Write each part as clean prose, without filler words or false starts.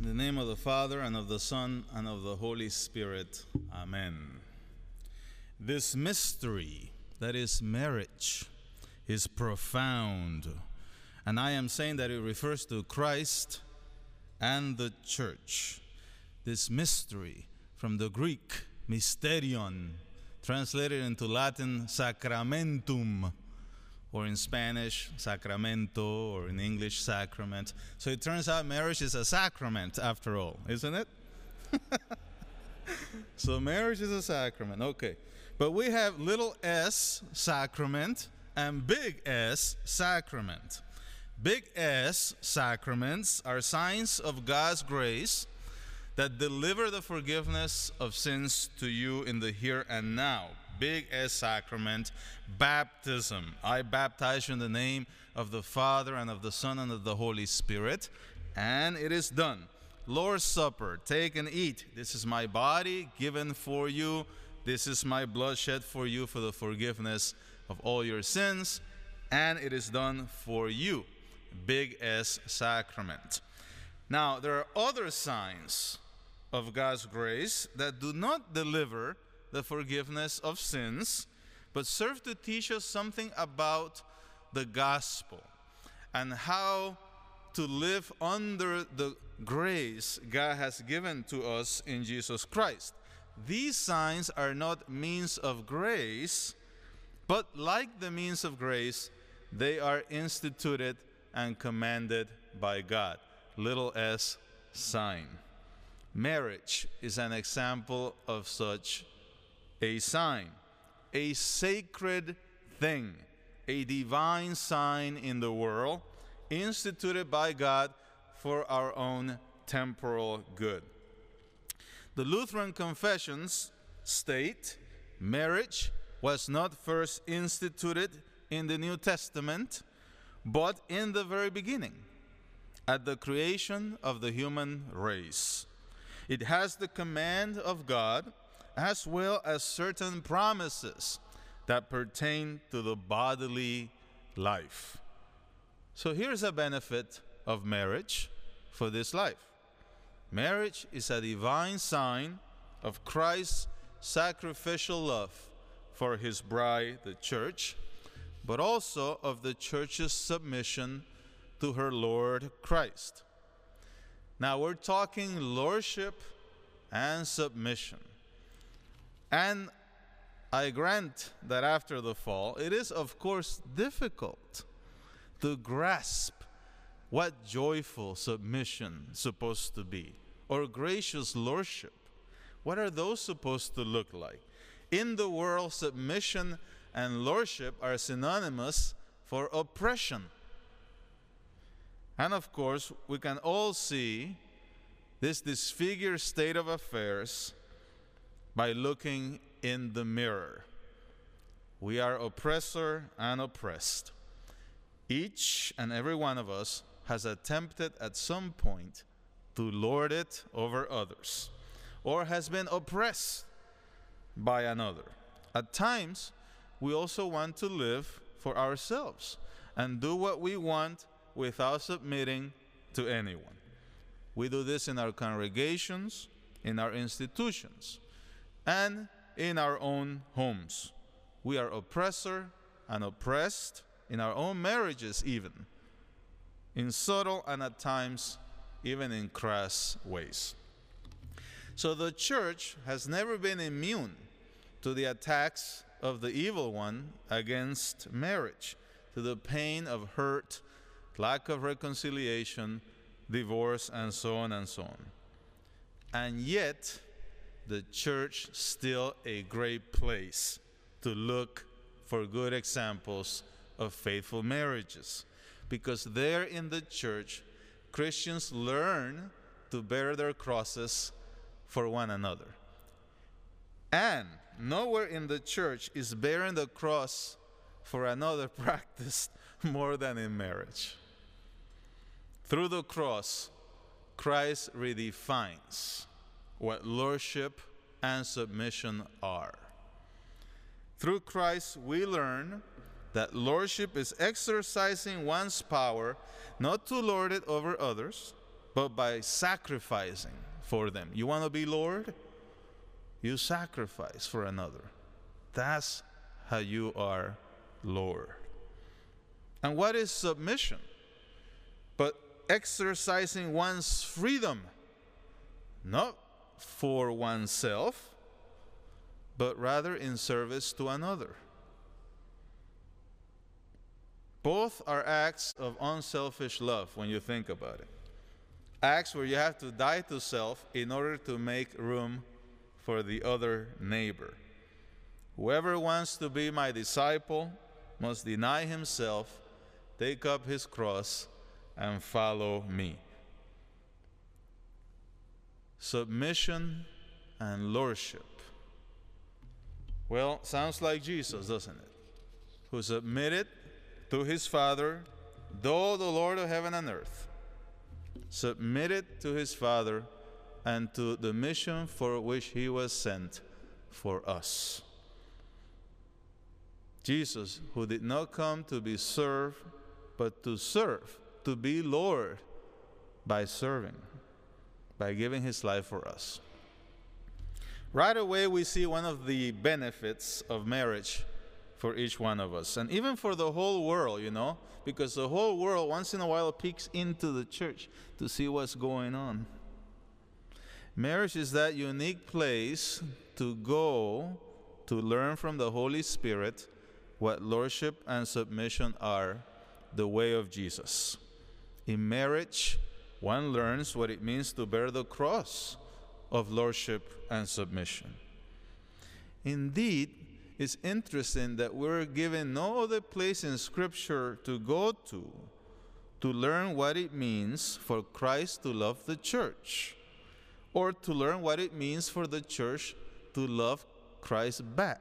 In the name of the Father, and of the Son, and of the Holy Spirit. Amen. This mystery, that is marriage, is profound. And I am saying that it refers to Christ and the church. This mystery, from the Greek, mysterion, translated into Latin, sacramentum, or in Spanish, sacramento, or in English, sacrament. So it turns out marriage is a sacrament after all, isn't it? So marriage is a sacrament, okay. But we have little s, sacrament, and big S, sacrament. Big S, sacraments, are signs of God's grace that deliver the forgiveness of sins to you in the here and now. Big S sacrament, baptism. I baptize you in the name of the Father and of the Son and of the Holy Spirit. And it is done. Lord's Supper, take and eat. This is my body given for you. This is my blood shed for you for the forgiveness of all your sins. And it is done for you. Big S sacrament. Now, there are other signs of God's grace that do not deliver the forgiveness of sins, but serve to teach us something about the gospel and how to live under the grace God has given to us in Jesus Christ. These signs are not means of grace, but like the means of grace, they are instituted and commanded by God. Little s, sign. Marriage is an example of such a sign, a sacred thing, a divine sign in the world, instituted by God for our own temporal good. The Lutheran confessions state marriage was not first instituted in the New Testament, but in the very beginning, at the creation of the human race. It has the command of God, as well as certain promises that pertain to the bodily life. So here's a benefit of marriage for this life. Marriage is a divine sign of Christ's sacrificial love for his bride, the church, but also of the church's submission to her Lord Christ. Now we're talking lordship and submission. And I grant that after the fall, it is of course difficult to grasp what joyful submission is supposed to be, or gracious lordship. What are those supposed to look like? In the world, submission and lordship are synonymous for oppression. And of course, we can all see this disfigured state of affairs by looking in the mirror. We are oppressor and oppressed. Each and every one of us has attempted at some point to lord it over others, or has been oppressed by another. At times, we also want to live for ourselves and do what we want without submitting to anyone. We do this in our congregations, in our institutions, and in our own homes. We are oppressor and oppressed in our own marriages even, in subtle and at times even in crass ways. So the church has never been immune to the attacks of the evil one against marriage, to the pain of hurt, lack of reconciliation, divorce, and so on and so on. And yet, the church still a great place to look for good examples of faithful marriages, because there in the church, Christians learn to bear their crosses for one another. And nowhere in the church is bearing the cross for another practiced more than in marriage. Through the cross, Christ redefines what lordship and submission are. Through Christ, we learn that lordship is exercising one's power not to lord it over others, but by sacrificing for them. You want to be Lord? You sacrifice for another. That's how you are Lord. And what is submission? But exercising one's freedom, not for oneself, but rather in service to another. Both are acts of unselfish love when you think about it. Acts where you have to die to self in order to make room for the other neighbor. Whoever wants to be my disciple must deny himself, take up his cross, and follow me. Submission and lordship. Well, sounds like Jesus, doesn't it? Who submitted to his Father, though the Lord of heaven and earth, submitted to his Father and to the mission for which he was sent for us. Jesus, who did not come to be served, but to serve, to be Lord by serving, by giving his life for us. Right away, we see one of the benefits of marriage for each one of us, and even for the whole world, you know, because the whole world once in a while peeks into the church to see what's going on. Marriage is that unique place to go to learn from the Holy Spirit what lordship and submission are, the way of Jesus. In marriage, one learns what it means to bear the cross of lordship and submission. Indeed, it's interesting that we're given no other place in Scripture to go to learn what it means for Christ to love the church, or to learn what it means for the church to love Christ back.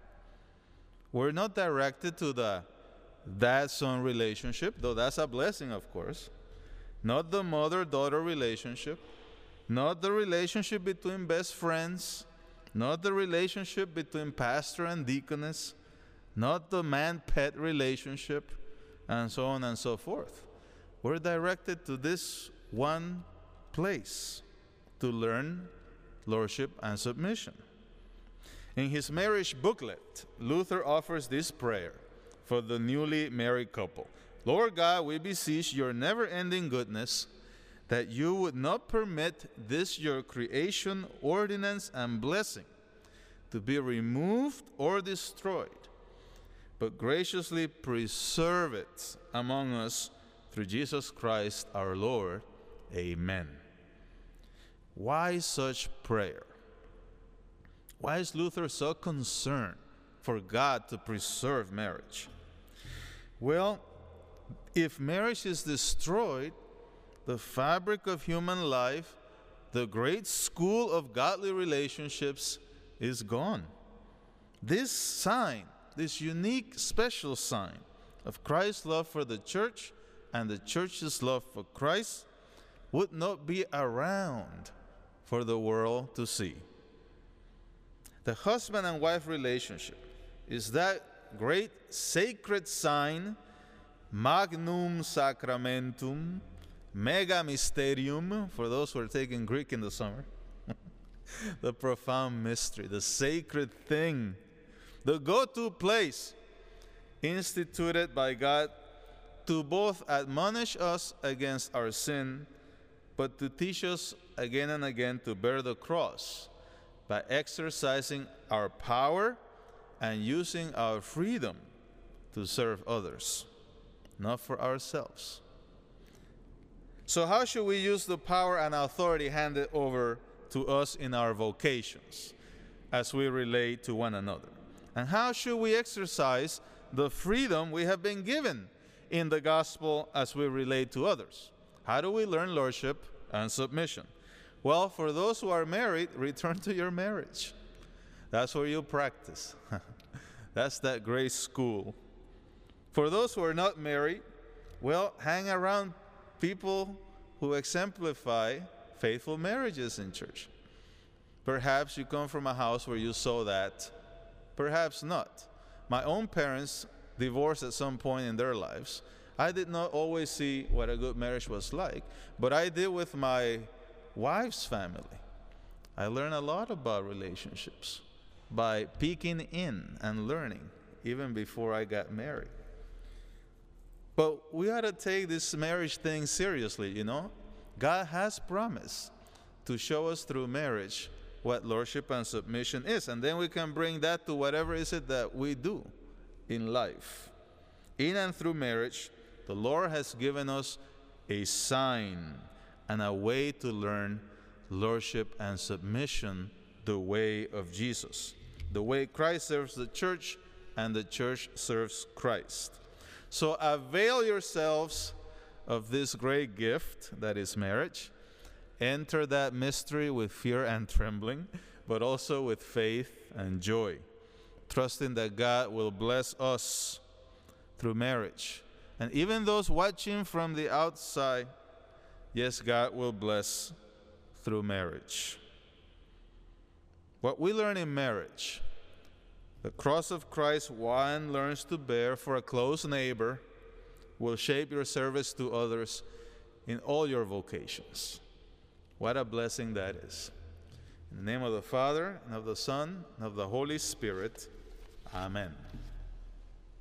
We're not directed to the dad-son relationship, though that's a blessing, of course. Not the mother-daughter relationship, not the relationship between best friends, not the relationship between pastor and deaconess, not the man-pet relationship, and so on and so forth. We're directed to this one place to learn lordship and submission. In his marriage booklet, Luther offers this prayer for the newly married couple. Lord God, we beseech your never-ending goodness that you would not permit this your creation, ordinance, and blessing to be removed or destroyed, but graciously preserve it among us through Jesus Christ our Lord. Amen. Why such prayer? Why is Luther so concerned for God to preserve marriage? Well, if marriage is destroyed, the fabric of human life, the great school of godly relationships, is gone. This sign, this unique, special sign of Christ's love for the church and the church's love for Christ would not be around for the world to see. The husband and wife relationship is that great sacred sign, magnum sacramentum, mega mysterium, for those who are taking Greek in the summer, the profound mystery, the sacred thing, the go-to place instituted by God to both admonish us against our sin, but to teach us again and again to bear the cross by exercising our power and using our freedom to serve others, not for ourselves. So how should we use the power and authority handed over to us in our vocations as we relate to one another? And how should we exercise the freedom we have been given in the gospel as we relate to others? How do we learn lordship and submission? Well, for those who are married, return to your marriage. That's where you practice. That's that great school. For those who are not married, well, hang around people who exemplify faithful marriages in church. Perhaps you come from a house where you saw that. Perhaps not. My own parents divorced at some point in their lives, I did not always see what a good marriage was like, but I did with my wife's family. I learned a lot about relationships by peeking in and learning, even before I got married. But we ought to take this marriage thing seriously, you know. God has promised to show us through marriage what lordship and submission is, and then we can bring that to whatever is it that we do in life. In and through marriage, the Lord has given us a sign and a way to learn lordship and submission the way of Jesus, the way Christ serves the church and the church serves Christ. So avail yourselves of this great gift that is marriage. Enter that mystery with fear and trembling, but also with faith and joy, trusting that God will bless us through marriage. And even those watching from the outside, yes, God will bless through marriage. What we learn in marriage, the cross of Christ one learns to bear for a close neighbor, will shape your service to others in all your vocations. What a blessing that is. In the name of the Father, and of the Son, and of the Holy Spirit, amen.